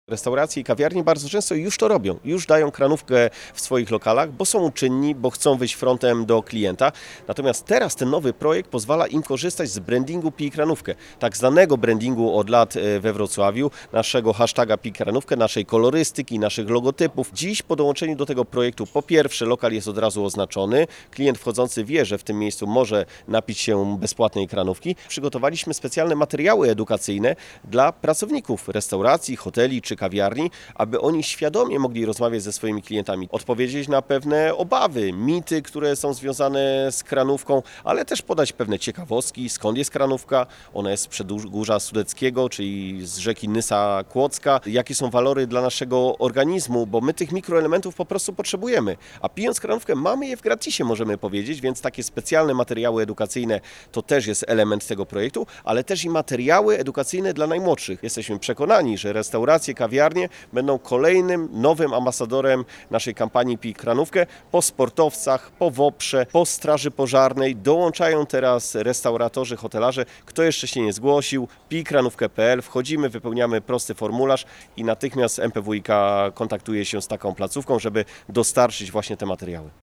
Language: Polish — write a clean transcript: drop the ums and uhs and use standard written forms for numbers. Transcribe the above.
Restauracje i kawiarnie bardzo często już to robią, już dają kranówkę w swoich lokalach, bo są czynni, bo chcą wyjść frontem do klienta. Natomiast teraz ten nowy projekt pozwala im korzystać z brandingu Pij Kranówkę, tak znanego brandingu od lat we Wrocławiu, naszego hashtaga Pij Kranówkę, naszej kolorystyki, naszych logotypów. Dziś po dołączeniu do tego projektu, po pierwsze lokal jest od razu oznaczony, klient wchodzący wie, że w tym miejscu może napić się bezpłatnej kranówki. Przygotowaliśmy specjalne materiały edukacyjne dla pracowników restauracji, hoteli czy kawiarni, aby oni świadomie mogli rozmawiać ze swoimi klientami, odpowiedzieć na pewne obawy, mity, które są związane z kranówką, ale też podać pewne ciekawostki, skąd jest kranówka, ona jest z Przedgórza Sudeckiego, czyli z rzeki Nysa Kłodzka, jakie są walory dla naszego organizmu, bo my tych mikroelementów po prostu potrzebujemy, a pijąc kranówkę mamy je w gratisie, możemy powiedzieć, więc takie specjalne materiały edukacyjne to też jest element tego projektu, ale też i materiały edukacyjne dla najmłodszych. Jesteśmy przekonani, że restauracje, kawiarnie będą kolejnym nowym ambasadorem naszej kampanii Pij Kranówkę. Po sportowcach, po WOPR-ze, po straży pożarnej dołączają teraz restauratorzy, hotelarze. Kto jeszcze się nie zgłosił, pijkranówkę.pl, wchodzimy, wypełniamy prosty formularz i natychmiast MPWiK kontaktuje się z taką placówką, żeby dostarczyć właśnie te materiały.